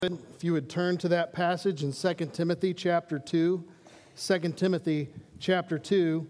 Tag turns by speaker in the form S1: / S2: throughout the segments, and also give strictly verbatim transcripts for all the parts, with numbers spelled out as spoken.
S1: If you would turn to that passage in Second Timothy chapter two, Second Timothy chapter two.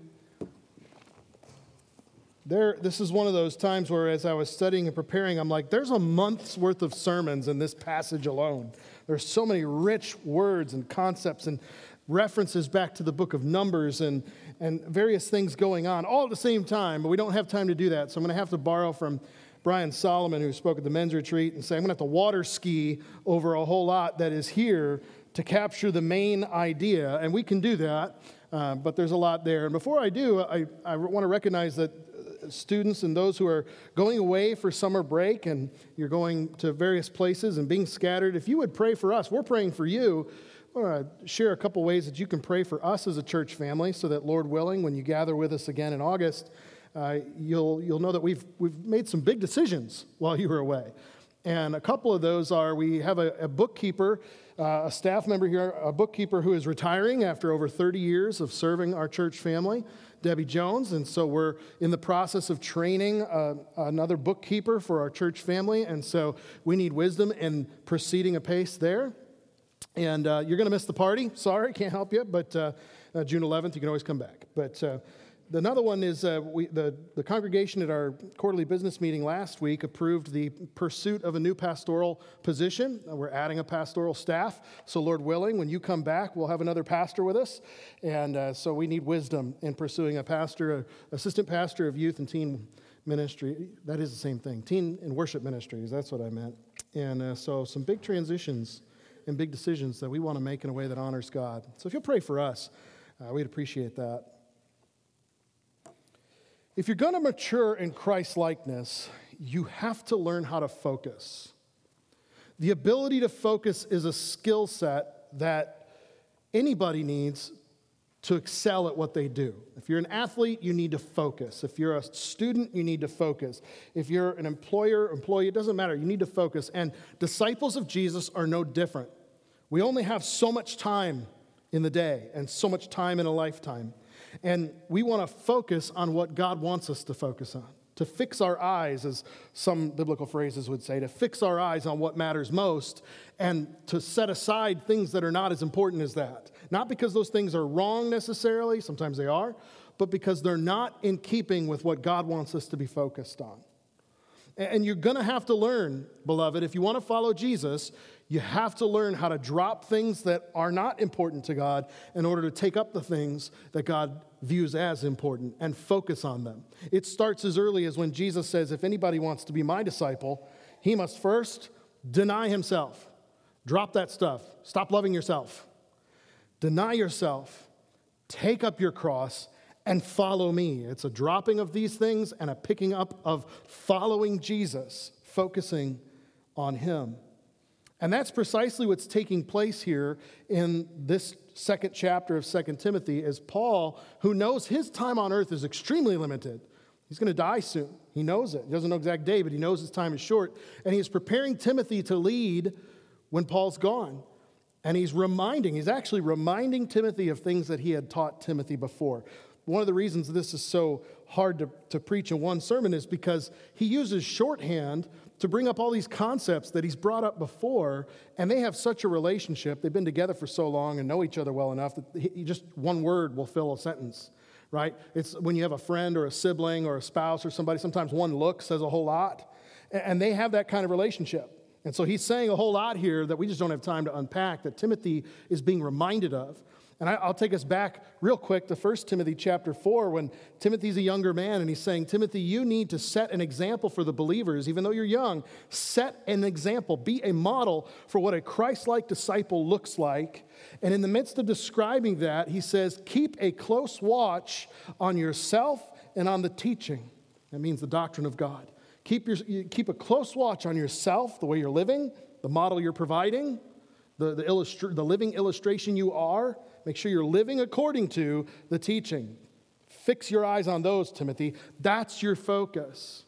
S1: There, this is one of those times where as I was studying and preparing, I'm like, there's a month's worth of sermons in this passage alone. There's so many rich words and concepts and references back to the book of Numbers and, and various things going on all at the same time, but we don't have time to do that. So I'm going to have to borrow from Brian Solomon, who spoke at the men's retreat, and say, I'm going to have to water ski over a whole lot that is here to capture the main idea. And we can do that, uh, but there's a lot there. And before I do, I, I want to recognize that students and those who are going away for summer break and you're going to various places and being scattered, if you would pray for us, we're praying for you. I want to share a couple ways that you can pray for us as a church family so that, Lord willing, when you gather with us again in August, Uh, you'll you'll know that we've we've made some big decisions while you were away, and a couple of those are we have a, a bookkeeper, uh, a staff member here, a bookkeeper who is retiring after over thirty years of serving our church family, Debbie Jones, and so we're in the process of training uh, another bookkeeper for our church family, and so we need wisdom in proceeding apace there. And uh, you're going to miss the party. Sorry, can't help you, but uh, uh, June eleventh, you can always come back. But uh, Another one is uh, we, the, the congregation at our quarterly business meeting last week approved the pursuit of a new pastoral position. Uh, we're adding a pastoral staff. So Lord willing, when you come back, we'll have another pastor with us. And uh, so we need wisdom in pursuing a pastor, a assistant pastor of youth and teen ministry. That is the same thing. Teen and worship ministries, that's what I meant. And uh, so some big transitions and big decisions that we want to make in a way that honors God. So if you'll pray for us, uh, we'd appreciate that. If you're going to mature in Christ-likeness, you have to learn how to focus. The ability to focus is a skill set that anybody needs to excel at what they do. If you're an athlete, you need to focus. If you're a student, you need to focus. If you're an employer, employee, it doesn't matter. You need to focus. And disciples of Jesus are no different. We only have so much time in the day and so much time in a lifetime. And we want to focus on what God wants us to focus on, to fix our eyes, as some biblical phrases would say, to fix our eyes on what matters most and to set aside things that are not as important as that. Not because those things are wrong necessarily, sometimes they are, but because they're not in keeping with what God wants us to be focused on. And you're going to have to learn, beloved, if you want to follow Jesus, you have to learn how to drop things that are not important to God in order to take up the things that God views as important and focus on them. It starts as early as when Jesus says, if anybody wants to be my disciple, he must first deny himself. Drop that stuff. Stop loving yourself. Deny yourself. Take up your cross and follow me. It's a dropping of these things and a picking up of following Jesus, focusing on him. And that's precisely what's taking place here in this second chapter of Second Timothy, as Paul, who knows his time on earth is extremely limited. He's going to die soon. He knows it. He doesn't know exact day, but he knows his time is short. And he's preparing Timothy to lead when Paul's gone. And he's reminding, he's actually reminding Timothy of things that he had taught Timothy before. One of the reasons this is so hard to, to preach in one sermon is because he uses shorthand to bring up all these concepts that he's brought up before, and they have such a relationship. They've been together for so long and know each other well enough that he, just one word will fill a sentence, right? It's when you have a friend or a sibling or a spouse or somebody, sometimes one look says a whole lot, and they have that kind of relationship. And so he's saying a whole lot here that we just don't have time to unpack, that Timothy is being reminded of. And I'll take us back real quick to First Timothy chapter four, when Timothy's a younger man, and he's saying, Timothy, you need to set an example for the believers. Even though you're young, set an example. Be a model for what a Christ-like disciple looks like. And in the midst of describing that, he says, keep a close watch on yourself and on the teaching. That means the doctrine of God. Keep, your, keep a close watch on yourself, the way you're living, the model you're providing, the, the, illustra- the living illustration you are. Make sure you're living according to the teaching. Fix your eyes on those, Timothy. That's your focus.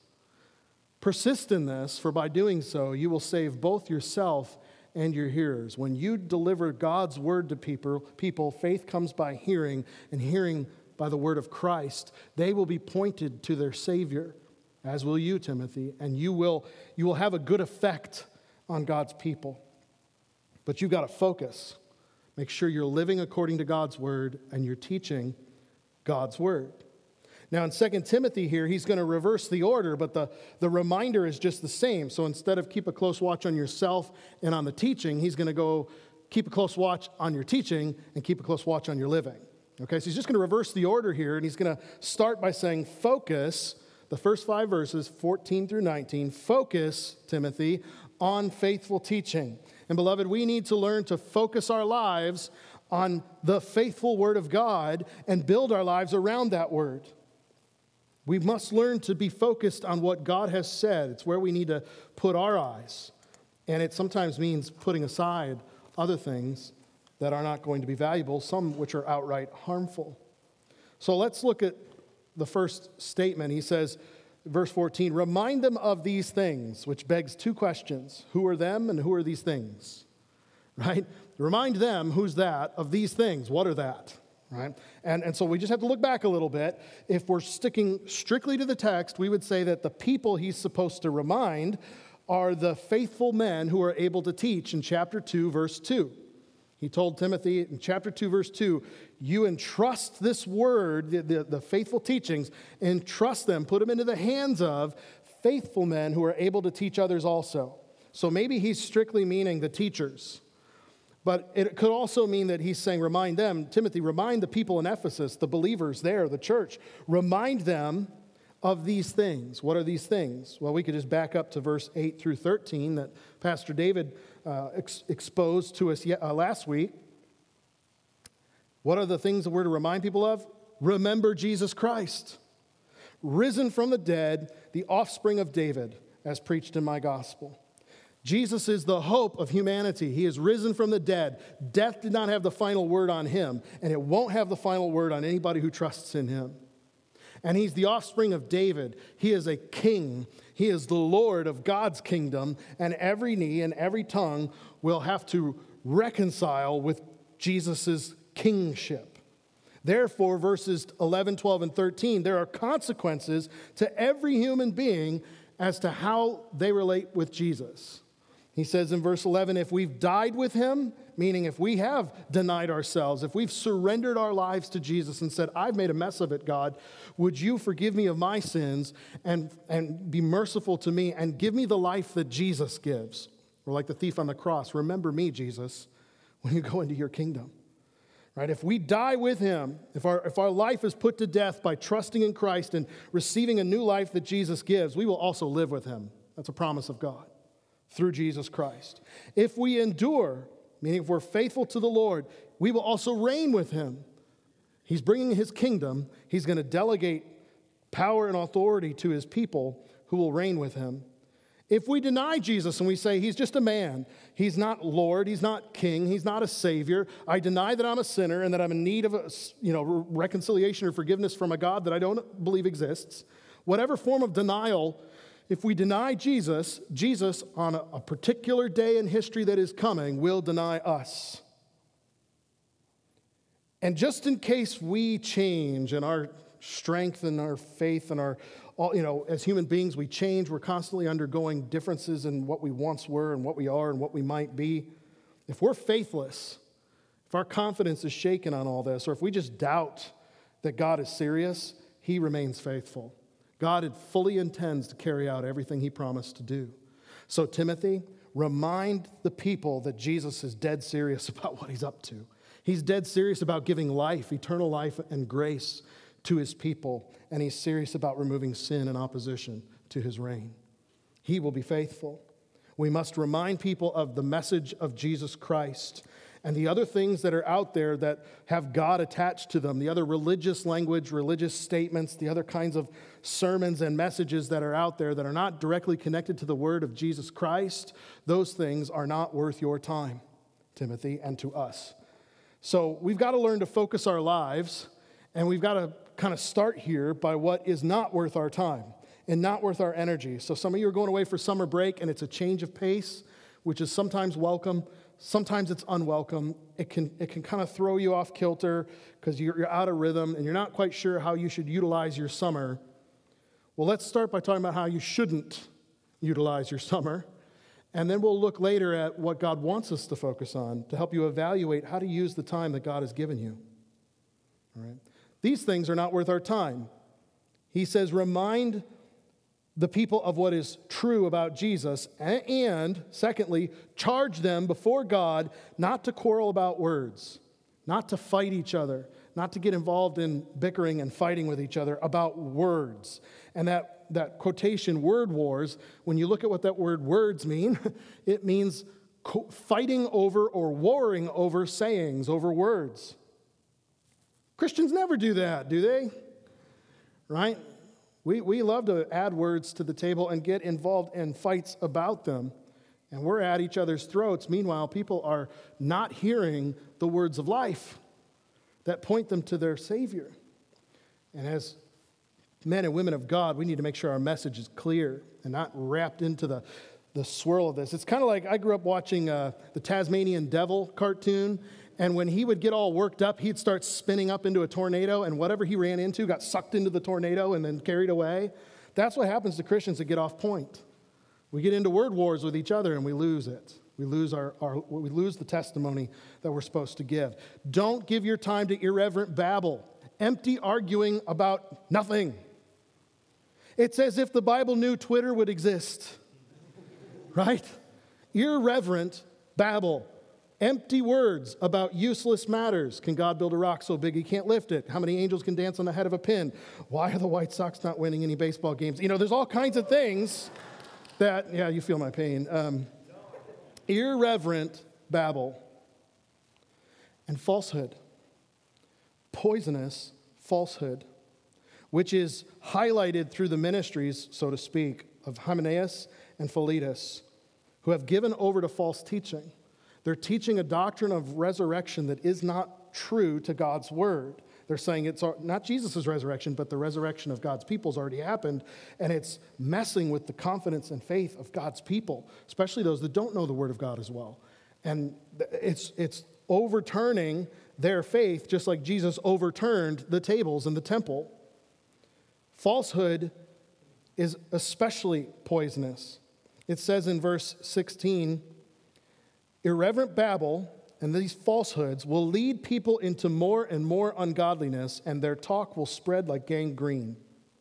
S1: Persist in this, for by doing so, you will save both yourself and your hearers. When you deliver God's word to people, people, faith comes by hearing, and hearing by the word of Christ. They will be pointed to their Savior, as will you, Timothy, and you will, you will have a good effect on God's people. But you've got to focus. Make sure you're living according to God's word and you're teaching God's word. Now in Second Timothy here, he's going to reverse the order, but the, the reminder is just the same. So instead of keep a close watch on yourself and on the teaching, he's going to go keep a close watch on your teaching and keep a close watch on your living. Okay, so he's just going to reverse the order here, and he's going to start by saying, focus, the first five verses, fourteen through nineteen, focus, Timothy, on faithful teaching. And beloved, we need to learn to focus our lives on the faithful word of God and build our lives around that word. We must learn to be focused on what God has said. It's where we need to put our eyes. And it sometimes means putting aside other things that are not going to be valuable, some which are outright harmful. So let's look at the first statement. He says, verse fourteen, remind them of these things, which begs two questions. Who are them and who are these things? Right? Remind them, who's that, of these things. What are that? Right? And, and so we just have to look back a little bit. If we're sticking strictly to the text, we would say that the people he's supposed to remind are the faithful men who are able to teach in chapter two, verse two. He told Timothy in chapter two, verse two, you entrust this word, the, the, the faithful teachings, entrust them, put them into the hands of faithful men who are able to teach others also. So maybe he's strictly meaning the teachers. But it could also mean that he's saying, remind them, Timothy, remind the people in Ephesus, the believers there, the church, remind them of these things. What are these things? Well, we could just back up to verse eight through thirteen that Pastor David uh, ex- exposed to us yet, uh, last week. What are the things that we're to remind people of? Remember Jesus Christ, risen from the dead, the offspring of David, as preached in my gospel. Jesus is the hope of humanity. He is risen from the dead. Death did not have the final word on him, and it won't have the final word on anybody who trusts in him. And he's the offspring of David. He is a king. He is the Lord of God's kingdom, and every knee and every tongue will have to reconcile with Jesus' kingship. Therefore, verses eleven, twelve, and thirteen, there are consequences to every human being as to how they relate with Jesus. He says in verse eleven, if we've died with him, meaning if we have denied ourselves, if we've surrendered our lives to Jesus and said, I've made a mess of it, God, would you forgive me of my sins and, and be merciful to me and give me the life that Jesus gives? Or like the thief on the cross, remember me, Jesus, when you go into your kingdom. Right? If we die with him, if our, if our life is put to death by trusting in Christ and receiving a new life that Jesus gives, we will also live with him. That's a promise of God through Jesus Christ. If we endure, meaning if we're faithful to the Lord, we will also reign with him. He's bringing his kingdom. He's going to delegate power and authority to his people who will reign with him. If we deny Jesus and we say he's just a man, he's not Lord, he's not king, he's not a savior, I deny that I'm a sinner and that I'm in need of a, you know, reconciliation or forgiveness from a God that I don't believe exists, whatever form of denial, if we deny Jesus, Jesus on a, a particular day in history that is coming will deny us. And just in case we change and our strength and our faith and our, all, you know, as human beings, we change. We're constantly undergoing differences in what we once were and what we are and what we might be. If we're faithless, if our confidence is shaken on all this, or if we just doubt that God is serious, he remains faithful. God fully intends to carry out everything he promised to do. So, Timothy, remind the people that Jesus is dead serious about what he's up to. He's dead serious about giving life, eternal life and grace to his people, and he's serious about removing sin and opposition to his reign. He will be faithful. We must remind people of the message of Jesus Christ and the other things that are out there that have God attached to them, the other religious language, religious statements, the other kinds of sermons and messages that are out there that are not directly connected to the word of Jesus Christ. Those things are not worth your time, Timothy, and to us. So we've got to learn to focus our lives, and we've got to kind of start here by what is not worth our time and not worth our energy. So some of you are going away for summer break, and it's a change of pace, which is sometimes welcome. Sometimes it's unwelcome. It can it can kind of throw you off kilter because you're, you're out of rhythm and you're not quite sure how you should utilize your summer. Well, let's start by talking about how you shouldn't utilize your summer. And then we'll look later at what God wants us to focus on to help you evaluate how to use the time that God has given you. All right? These things are not worth our time. He says, remind the people of what is true about Jesus, and secondly, charge them before God not to quarrel about words, not to fight each other, not to get involved in bickering and fighting with each other about words. And that, that quotation, word wars, when you look at what that word words mean, it means co- fighting over or warring over sayings, over words. Christians never do that, do they? Right? We, we love to add words to the table and get involved in fights about them. And we're at each other's throats. Meanwhile, people are not hearing the words of life that point them to their Savior. And as men and women of God, we need to make sure our message is clear and not wrapped into the, the swirl of this. It's kind of like I grew up watching uh, the Tasmanian Devil cartoon, and when he would get all worked up, he'd start spinning up into a tornado, and whatever he ran into got sucked into the tornado and then carried away. That's what happens to Christians that get off point. We get into word wars with each other, and we lose it. We lose our, our we lose the testimony that we're supposed to give. Don't give your time to irreverent babble, empty arguing about nothing. It's as if the Bible knew Twitter would exist, right? Irreverent babble, empty words about useless matters. Can God build a rock so big he can't lift it? How many angels can dance on the head of a pin? Why are the White Sox not winning any baseball games? You know, there's all kinds of things that, yeah, you feel my pain. Um, irreverent babble and falsehood, poisonous falsehood, which is highlighted through the ministries, so to speak, of Hymenaeus and Philetus, who have given over to false teaching. They're teaching a doctrine of resurrection that is not true to God's word. They're saying it's not Jesus' resurrection, but the resurrection of God's people has already happened, and it's messing with the confidence and faith of God's people, especially those that don't know the word of God as well. And it's, it's overturning their faith, just like Jesus overturned the tables in the temple. Falsehood is especially poisonous. It says in verse sixteen, irreverent babble and these falsehoods will lead people into more and more ungodliness, and their talk will spread like gangrene.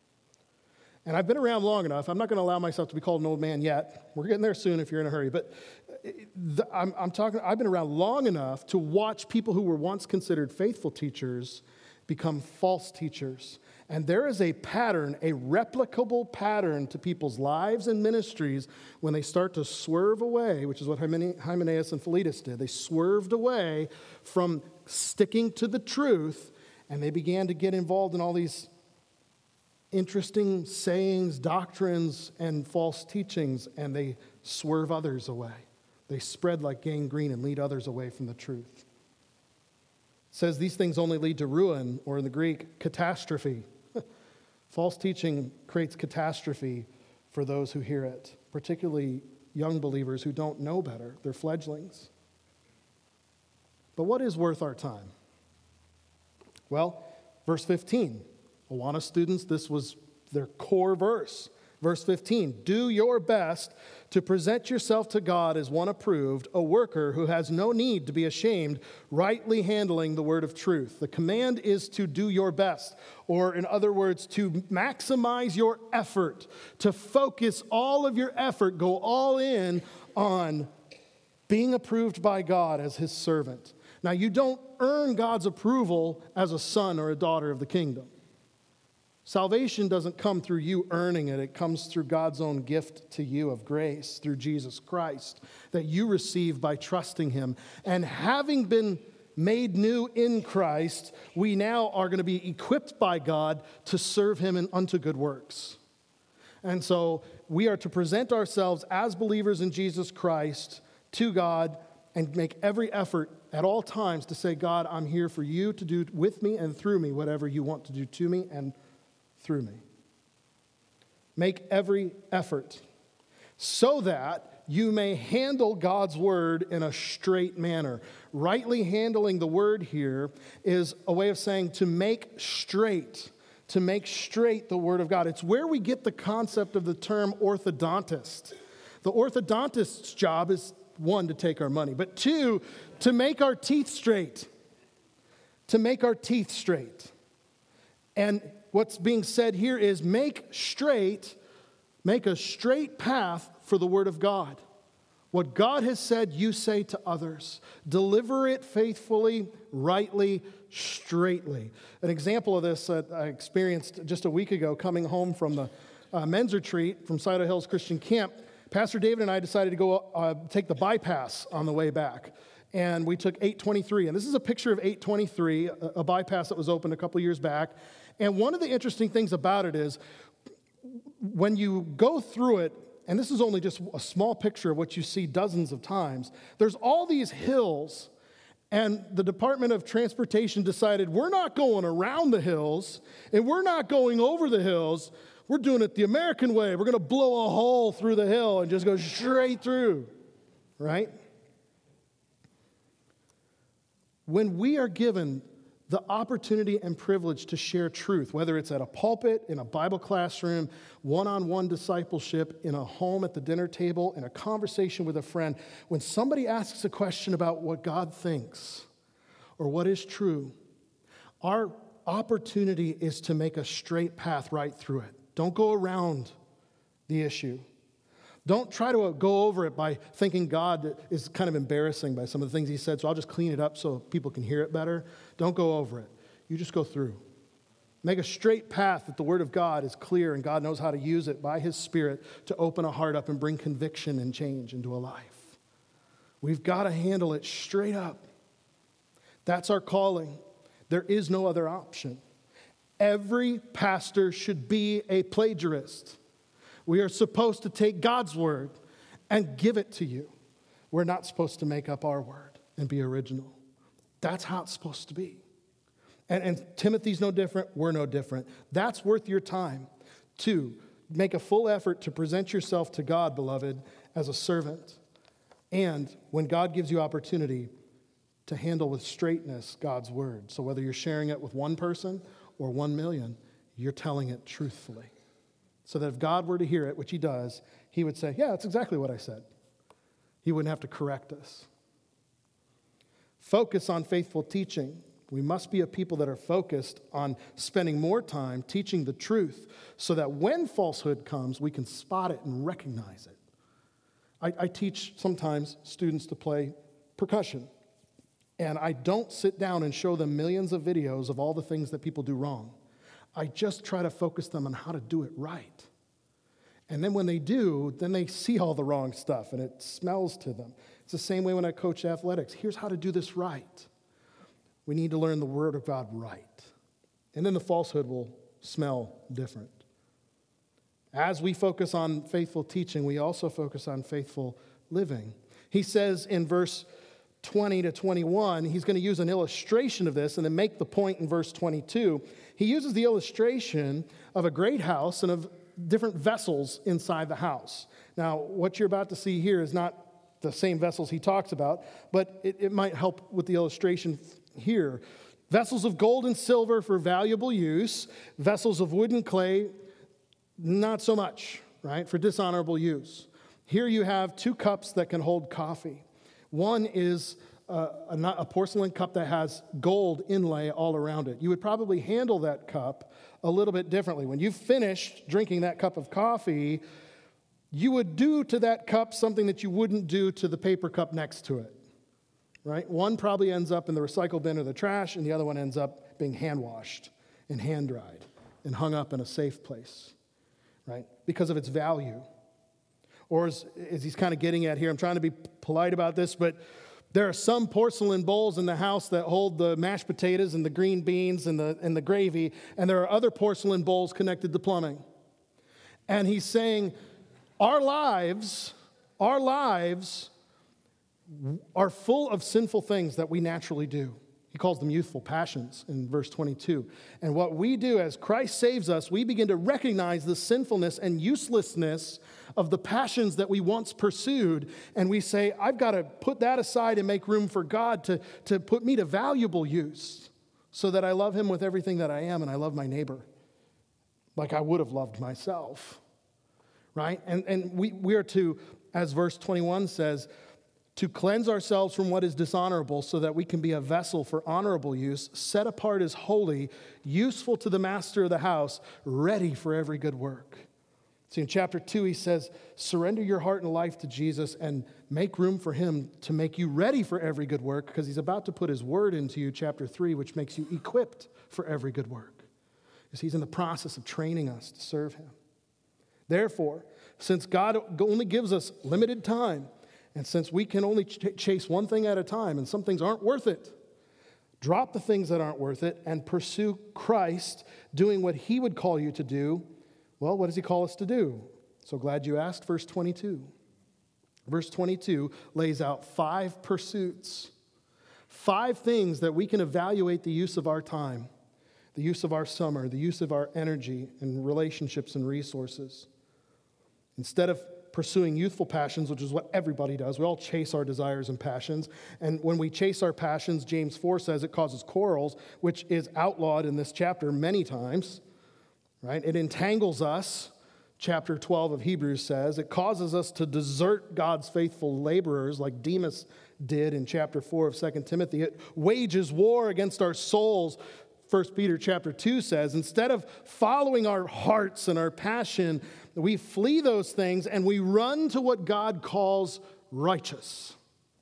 S1: And I've been around long enough. I'm not going to allow myself to be called an old man yet. We're getting there soon if you're in a hurry. But the, I'm, I'm talking. I've been around long enough to watch people who were once considered faithful teachers become false teachers. And there is a pattern, a replicable pattern to people's lives and ministries when they start to swerve away, which is what Hymenaeus and Philetus did. They swerved away from sticking to the truth, and they began to get involved in all these interesting sayings, doctrines, and false teachings, and they swerve others away. They spread like gangrene and lead others away from the truth. It says these things only lead to ruin, or in the Greek, catastrophe. False teaching creates catastrophe for those who hear it, particularly young believers who don't know better. They're fledglings. But what is worth our time? Well, verse fifteen. Awana students, this was their core verse. Verse fifteen, do your best to present yourself to God as one approved, a worker who has no need to be ashamed, rightly handling the word of truth. The command is to do your best, or in other words, to maximize your effort, to focus all of your effort, go all in on being approved by God as his servant. Now, you don't earn God's approval as a son or a daughter of the kingdom. Salvation doesn't come through you earning it. It comes through God's own gift to you of grace through Jesus Christ that you receive by trusting him. And having been made new in Christ, we now are going to be equipped by God to serve him in unto good works. And so we are to present ourselves as believers in Jesus Christ to God and make every effort at all times to say, God, I'm here for you to do with me and through me whatever you want to do to me and through me. Make every effort so that you may handle God's word in a straight manner. Rightly handling the word here is a way of saying to make straight, to make straight the word of God. It's where we get the concept of the term orthodontist. The orthodontist's job is, one, to take our money, but two, to make our teeth straight. To make our teeth straight. And what's being said here is make straight, make a straight path for the Word of God. What God has said, you say to others. Deliver it faithfully, rightly, straightly. An example of this uh, I experienced just a week ago coming home from the uh, men's retreat from Cider Hills Christian Camp. Pastor David and I decided to go uh, take the bypass on the way back. And we took eight twenty-three. And this is a picture of eight twenty-three, a, a bypass that was opened a couple years back. And one of the interesting things about it is when you go through it, and this is only just a small picture of what you see dozens of times, there's all these hills, and the Department of Transportation decided we're not going around the hills, and we're not going over the hills, we're doing it the American way. We're going to blow a hole through the hill and just go straight through, right? When we are given the opportunity and privilege to share truth, whether it's at a pulpit, in a Bible classroom, one-on-one discipleship, in a home at the dinner table, in a conversation with a friend, when somebody asks a question about what God thinks or what is true, our opportunity is to make a straight path right through it. Don't go around the issue. Don't try to go over it by thinking God is kind of embarrassing by some of the things he said, so I'll just clean it up so people can hear it better. Don't go over it. You just go through. Make a straight path that the Word of God is clear and God knows how to use it by His Spirit to open a heart up and bring conviction and change into a life. We've got to handle it straight up. That's our calling. There is no other option. Every pastor should be a plagiarist. We are supposed to take God's word and give it to you. We're not supposed to make up our word and be original. That's how it's supposed to be. And, and Timothy's no different. We're no different. That's worth your time. Two, make a full effort to present yourself to God, beloved, as a servant. And when God gives you opportunity, to handle with straightness God's word. So whether you're sharing it with one person or one million, you're telling it truthfully. So that if God were to hear it, which He does, He would say, yeah, that's exactly what I said. He wouldn't have to correct us. Focus on faithful teaching. We must be a people that are focused on spending more time teaching the truth so that when falsehood comes, we can spot it and recognize it. I, I teach sometimes students to play percussion. And I don't sit down and show them millions of videos of all the things that people do wrong. I just try to focus them on how to do it right. And then when they do, then they see all the wrong stuff and it smells to them. It's the same way when I coach athletics. Here's how to do this right. We need to learn the Word of God right. And then the falsehood will smell different. As we focus on faithful teaching, we also focus on faithful living. He says in verse twenty to twenty-one, he's going to use an illustration of this and then make the point in verse twenty-two. He uses the illustration of a great house and of different vessels inside the house. Now, what you're about to see here is not the same vessels he talks about, but it, it might help with the illustration here. Vessels of gold and silver for valuable use, vessels of wood and clay, not so much, right, for dishonorable use. Here you have two cups that can hold coffee. One is a, a, a porcelain cup that has gold inlay all around it. You would probably handle that cup a little bit differently. When you've finished drinking that cup of coffee, you would do to that cup something that you wouldn't do to the paper cup next to it, right? One probably ends up in the recycle bin or the trash, and the other one ends up being hand-washed and hand-dried and hung up in a safe place, right? Because of its value. Or as, as he's kind of getting at here, I'm trying to be polite about this, but there are some porcelain bowls in the house that hold the mashed potatoes and the green beans and the, and the gravy, and there are other porcelain bowls connected to plumbing. And he's saying, our lives, our lives are full of sinful things that we naturally do. He calls them youthful passions in verse twenty-two. And what we do as Christ saves us, we begin to recognize the sinfulness and uselessness of the passions that we once pursued. And we say, I've got to put that aside and make room for God to, to put me to valuable use so that I love Him with everything that I am and I love my neighbor like I would have loved myself, right? And, and we, we are to as verse twenty-one says, to cleanse ourselves from what is dishonorable so that we can be a vessel for honorable use, set apart as holy, useful to the master of the house, ready for every good work. See, in chapter two, he says, surrender your heart and life to Jesus and make room for him to make you ready for every good work, because he's about to put his word into you, chapter three, which makes you equipped for every good work. Because he's in the process of training us to serve him. Therefore, since God only gives us limited time, and since we can only ch- chase one thing at a time, and some things aren't worth it, drop the things that aren't worth it and pursue Christ, doing what he would call you to do. Well, what does he call us to do? So glad you asked, verse twenty-two. Verse twenty-two lays out five pursuits, five things that we can evaluate the use of our time, the use of our summer, the use of our energy and relationships and resources. Instead of pursuing youthful passions, which is what everybody does. We all chase our desires and passions. And when we chase our passions, James four says it causes quarrels, which is outlawed in this chapter many times, right? It entangles us, chapter twelve of Hebrews says. It causes us to desert God's faithful laborers like Demas did in chapter four of Second Timothy. It wages war against our souls. First Peter chapter two says, instead of following our hearts and our passion, we flee those things and we run to what God calls righteous.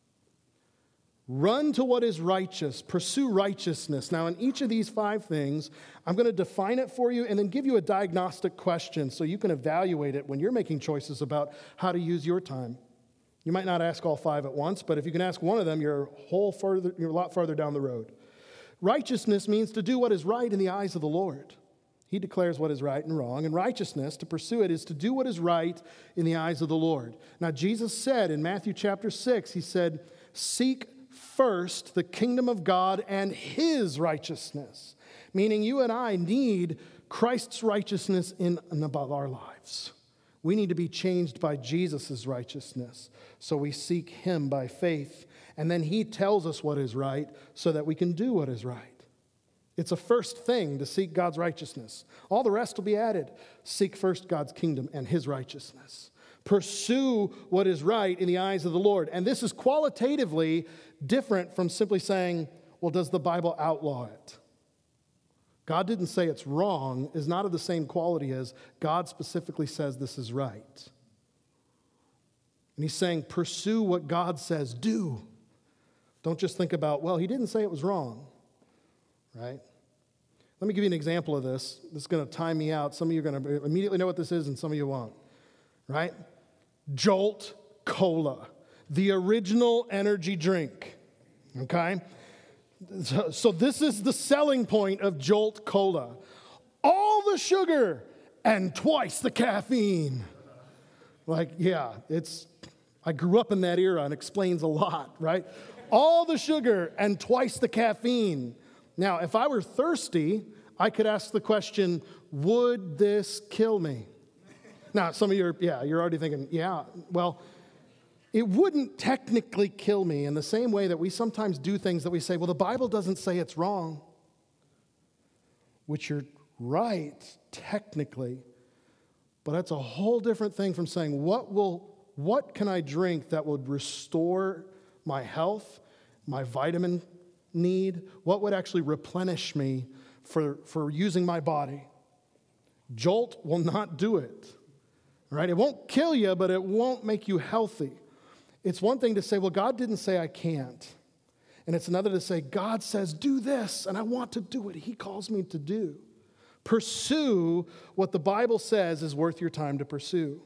S1: Run to what is righteous. Pursue righteousness. Now, in each of these five things, I'm going to define it for you and then give you a diagnostic question so you can evaluate it when you're making choices about how to use your time. You might not ask all five at once, but if you can ask one of them, you're a whole further, you're a lot farther down the road. Righteousness means to do what is right in the eyes of the Lord. He declares what is right and wrong. And righteousness, to pursue it, is to do what is right in the eyes of the Lord. Now, Jesus said in Matthew chapter six, he said, seek first the kingdom of God and his righteousness. Meaning you and I need Christ's righteousness in and above our lives. We need to be changed by Jesus' righteousness. So we seek him by faith. And then he tells us what is right so that we can do what is right. It's a first thing to seek God's righteousness. All the rest will be added. Seek first God's kingdom and his righteousness. Pursue what is right in the eyes of the Lord. And this is qualitatively different from simply saying, well, does the Bible outlaw it? God didn't say it's wrong, is not of the same quality as God specifically says this is right. And he's saying, pursue what God says, do. Don't just think about, well, he didn't say it was wrong, right? Let me give you an example of this. This is going to time me out. Some of you are going to immediately know what this is, and some of you won't, right? Jolt Cola, the original energy drink, okay? So, so this is the selling point of Jolt Cola. All the sugar and twice the caffeine. Like, yeah, it's, I grew up in that era and explains a lot, right? All the sugar and twice the caffeine. Now, if I were thirsty, I could ask the question, would this kill me? Now, some of you are, yeah, you're already thinking, yeah, well, it wouldn't technically kill me in the same way that we sometimes do things that we say, well, the Bible doesn't say it's wrong. Which you're right, technically. But that's a whole different thing from saying, what will, what can I drink that would restore my health, my vitamin need? What would actually replenish me for, for using my body? Jolt will not do it, right? It won't kill you, but it won't make you healthy. It's one thing to say, well, God didn't say I can't. And it's another to say, God says, do this, and I want to do what he calls me to do. Pursue what the Bible says is worth your time to pursue.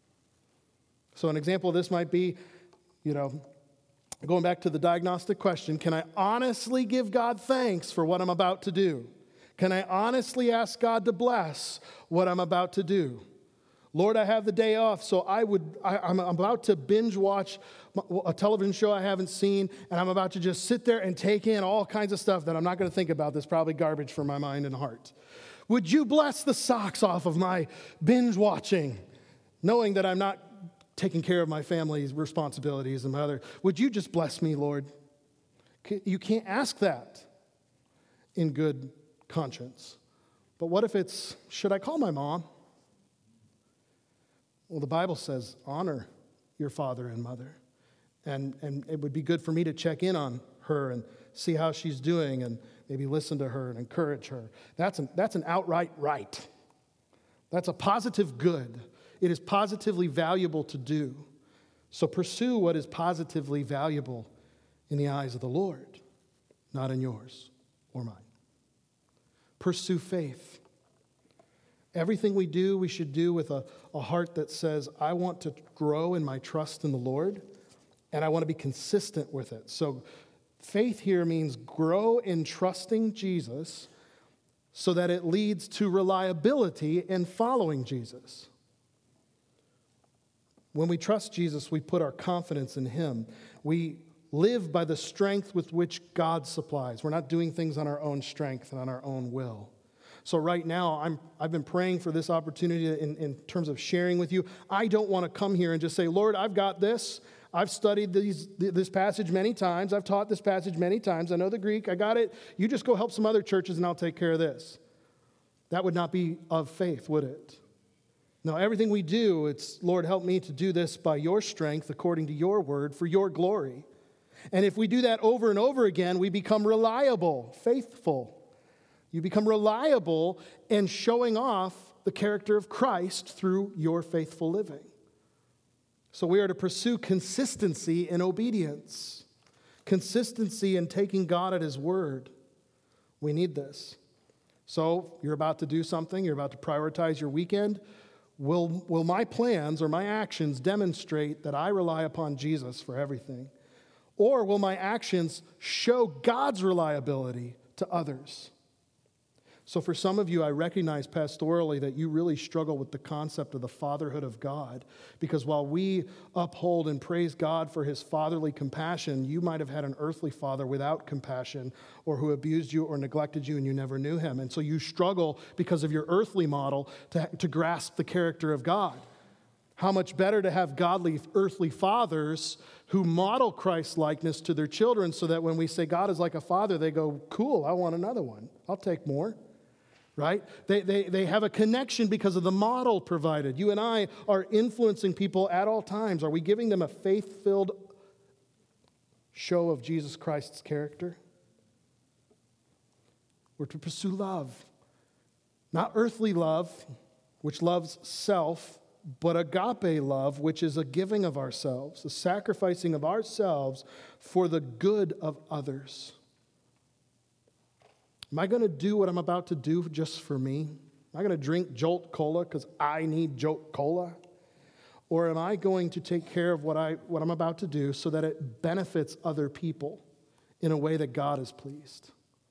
S1: So an example of this might be, you know, going back to the diagnostic question, can I honestly give God thanks for what I'm about to do? Can I honestly ask God to bless what I'm about to do? Lord, I have the day off, so I would, I, I'm about to binge watch a television show I haven't seen, and I'm about to just sit there and take in all kinds of stuff that I'm not going to think about that's probably garbage for my mind and heart. Would you bless the socks off of my binge watching, knowing that I'm not taking care of my family's responsibilities and my other? Would you just bless me, Lord? You can't ask that in good conscience. But what if it's, should I call my mom? Well, the Bible says honor your father and mother. And, and it would be good for me to check in on her and see how she's doing and maybe listen to her and encourage her. That's an, that's an outright right. That's a positive good. It is positively valuable to do. So pursue what is positively valuable in the eyes of the Lord, not in yours or mine. Pursue faith. Everything we do, we should do with a, a heart that says, I want to grow in my trust in the Lord, and I want to be consistent with it. So faith here means grow in trusting Jesus so that it leads to reliability in following Jesus. When we trust Jesus, we put our confidence in him. We live by the strength with which God supplies. We're not doing things on our own strength and on our own will. So right now, I'm, I've been praying for this opportunity in, in terms of sharing with you. I don't want to come here and just say, Lord, I've got this. I've studied these, this passage many times. I've taught this passage many times. I know the Greek. I got it. You just go help some other churches and I'll take care of this. That would not be of faith, would it? No, everything we do, it's, Lord, help me to do this by your strength, according to your word, for your glory. And if we do that over and over again, we become reliable, faithful. You become reliable in showing off the character of Christ through your faithful living. So we are to pursue consistency in obedience, consistency in taking God at his word. We need this. So you're about to do something, you're about to prioritize your weekend. Will, will my plans or my actions demonstrate that I rely upon Jesus for everything? Or will my actions show God's reliability to others? So for some of you, I recognize pastorally that you really struggle with the concept of the fatherhood of God. Because while we uphold and praise God for his fatherly compassion, you might have had an earthly father without compassion or who abused you or neglected you and you never knew him. And so you struggle because of your earthly model to, to grasp the character of God. How much better to have godly earthly fathers who model Christ's likeness to their children so that when we say God is like a father, they go, cool, I want another one. I'll take more. Right? They, they, they have a connection because of the model provided. You and I are influencing people at all times. Are we giving them a faith-filled show of Jesus Christ's character? We're to pursue love. Not earthly love, which loves self, but agape love, which is a giving of ourselves, a sacrificing of ourselves for the good of others. Am I going to do what I'm about to do just for me? Am I going to drink Jolt Cola because I need Jolt Cola? Or am I going to take care of what, I, what I'm about to do so that it benefits other people in a way that God is pleased?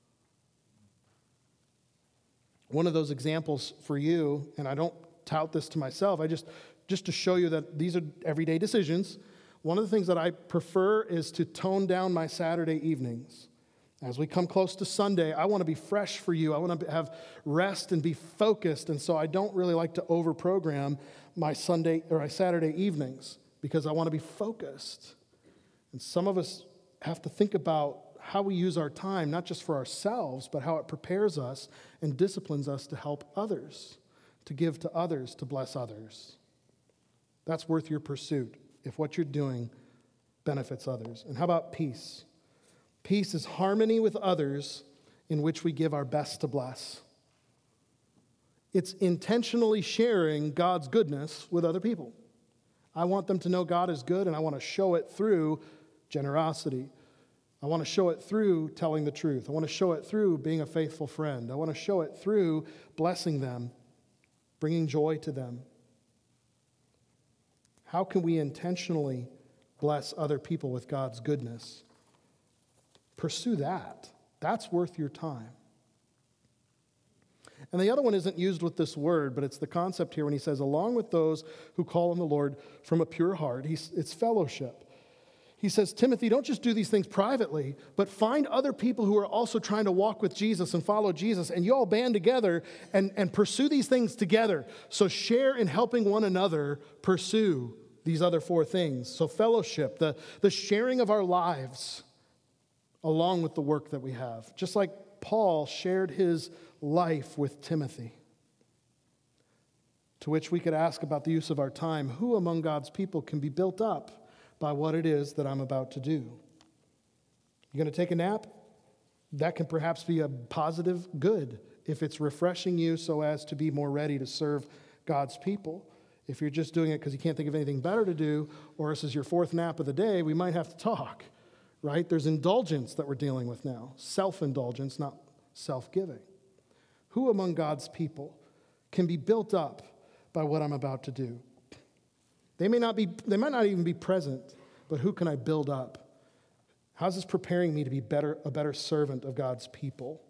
S1: One of those examples for you, and I don't tout this to myself, I just, just to show you that these are everyday decisions. One of the things that I prefer is to tone down my Saturday evenings. As we come close to Sunday, I want to be fresh for you. I want to have rest and be focused. And so I don't really like to over-program my Sunday or my Saturday evenings because I want to be focused. And some of us have to think about how we use our time, not just for ourselves, but how it prepares us and disciplines us to help others, to give to others, to bless others. That's worth your pursuit if what you're doing benefits others. And how about peace? Peace is harmony with others in which we give our best to bless. It's intentionally sharing God's goodness with other people. I want them to know God is good, and I want to show it through generosity. I want to show it through telling the truth. I want to show it through being a faithful friend. I want to show it through blessing them, bringing joy to them. How can we intentionally bless other people with God's goodness? Pursue that. That's worth your time. And the other one isn't used with this word, but it's the concept here when he says, along with those who call on the Lord from a pure heart. He's, it's fellowship. He says, Timothy, don't just do these things privately, but find other people who are also trying to walk with Jesus and follow Jesus, and you all band together and, and pursue these things together. So share in helping one another pursue these other four things. So fellowship, the, the sharing of our lives, along with the work that we have. Just like Paul shared his life with Timothy. To which we could ask about the use of our time, who among God's people can be built up by what it is that I'm about to do? You going to take a nap? That can perhaps be a positive good if it's refreshing you so as to be more ready to serve God's people. If you're just doing it because you can't think of anything better to do, or this is your fourth nap of the day, we might have to talk, right? There's indulgence that we're dealing with now. Self-indulgence, not self-giving. Who among God's people can be built up by what I'm about to do? They may not be, they might not even be present, but who can I build up? How's this preparing me to be better, a better servant of God's people?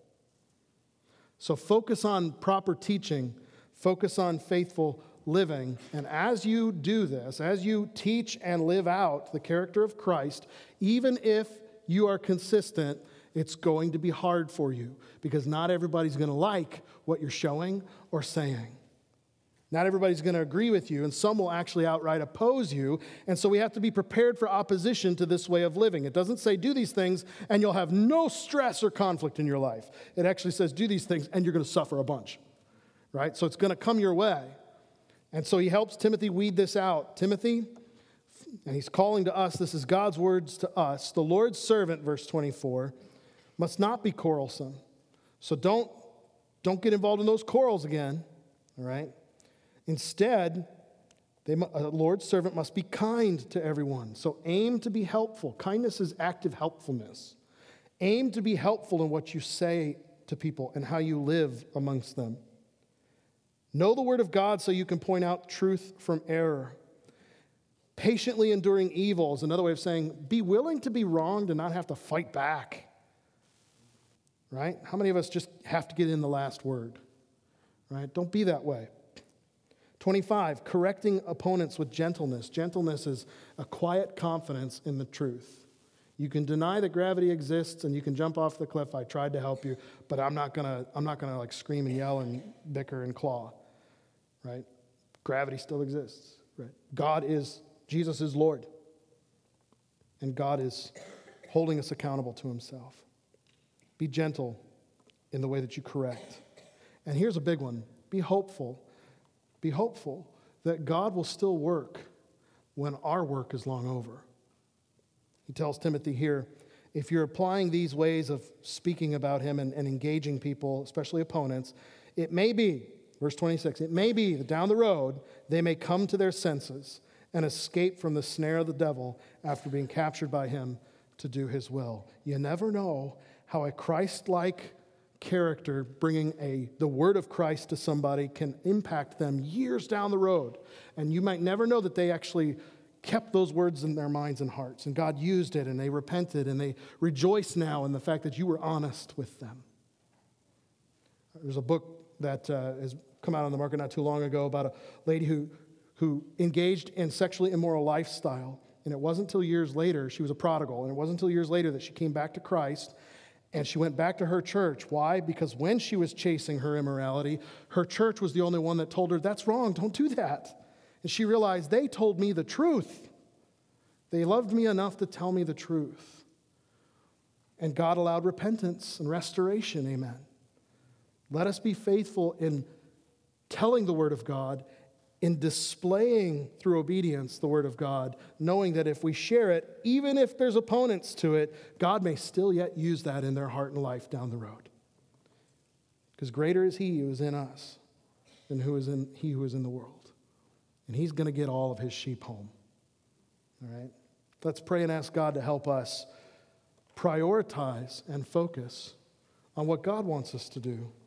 S1: So focus on proper teaching, focus on faithful living, and as you do this, as you teach and live out the character of Christ, even if you are consistent, it's going to be hard for you because not everybody's going to like what you're showing or saying. Not everybody's going to agree with you, and some will actually outright oppose you. And so we have to be prepared for opposition to this way of living. It doesn't say do these things and you'll have no stress or conflict in your life. It actually says do these things and you're going to suffer a bunch, right? So it's going to come your way. And so he helps Timothy weed this out. Timothy, and he's calling to us, this is God's words to us, the Lord's servant, verse twenty-four, must not be quarrelsome. So don't, don't get involved in those quarrels again, all right? Instead, they, a Lord's servant must be kind to everyone. So aim to be helpful. Kindness is active helpfulness. Aim to be helpful in what you say to people and how you live amongst them. Know the word of God so you can point out truth from error. Patiently enduring evil is another way of saying be willing to be wronged and not have to fight back. Right? How many of us just have to get in the last word? Right? Don't be that way. twenty-five, correcting opponents with gentleness. Gentleness is a quiet confidence in the truth. You can deny that gravity exists and you can jump off the cliff. I tried to help you, but I'm not gonna, I'm not gonna like scream and yell and bicker and claw. Right? Gravity still exists. Right? God is, Jesus is Lord. And God is holding us accountable to himself. Be gentle in the way that you correct. And here's a big one. Be hopeful. Be hopeful that God will still work when our work is long over. He tells Timothy here, if you're applying these ways of speaking about him and, and engaging people, especially opponents, it may be, verse twenty-six, it may be that down the road they may come to their senses and escape from the snare of the devil after being captured by him to do his will. You never know how a Christ-like character bringing a the word of Christ to somebody can impact them years down the road. And you might never know that they actually kept those words in their minds and hearts. And God used it and they repented and they rejoice now in the fact that you were honest with them. There's a book that uh, has come out on the market not too long ago about a lady who, who engaged in sexually immoral lifestyle. And it wasn't until years later, she was a prodigal, and it wasn't until years later that she came back to Christ. And she went back to her church. Why? Because when she was chasing her immorality, her church was the only one that told her, that's wrong, don't do that. And she realized they told me the truth. They loved me enough to tell me the truth. And God allowed repentance and restoration, amen. Let us be faithful in telling the word of God, in displaying through obedience the word of God, knowing that if we share it, even if there's opponents to it, God may still yet use that in their heart and life down the road. Because greater is he who is in us than who is in he who is in the world. And he's going to get all of his sheep home. All right? Let's pray and ask God to help us prioritize and focus on what God wants us to do.